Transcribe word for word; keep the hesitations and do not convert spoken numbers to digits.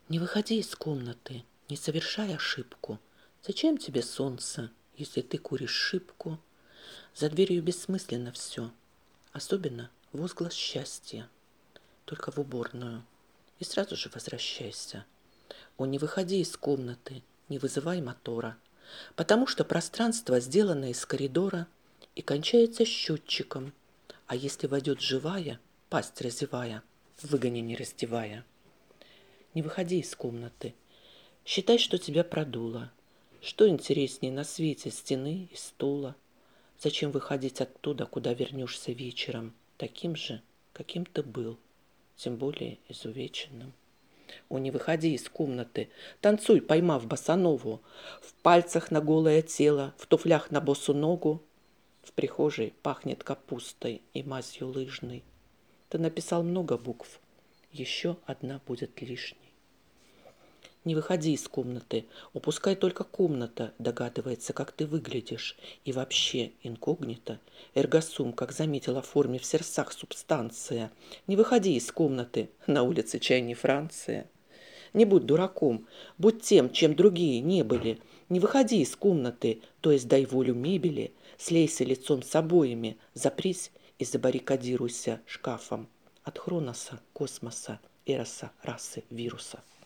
Не выходи из комнаты, не совершай ошибку. Зачем тебе солнце, если ты куришь шибку? За дверью бессмысленно все, особенно возглас счастья. Только в уборную и сразу же возвращайся. О, не выходи из комнаты, не вызывай мотора, потому что пространство сделано из коридора и кончается счетчиком, а если войдет живая, пасть разевая, выгони не раздевая. Не выходи из комнаты, считай, что тебя продуло. Что интереснее на свете стены и стула? Зачем выходить оттуда, куда вернешься вечером, таким же, каким ты был, тем более изувеченным? О, не выходи из комнаты, танцуй, поймав босанову, в пальцах на голое тело, в туфлях на босу ногу. В прихожей пахнет капустой и мазью лыжной. Ты написал много букв, еще одна будет лишней. Не выходи из комнаты, упускай только комната, догадывается, как ты выглядишь. И вообще инкогнито, эргосум, как заметила в форме в сердцах субстанция. Не выходи из комнаты, на улице чай не Франция. Не будь дураком, будь тем, чем другие не были. Не выходи из комнаты, то есть дай волю мебели, слейся лицом с обоями, запрись и забаррикадируйся шкафом. От Хроноса, космоса, Эроса, расы, вируса.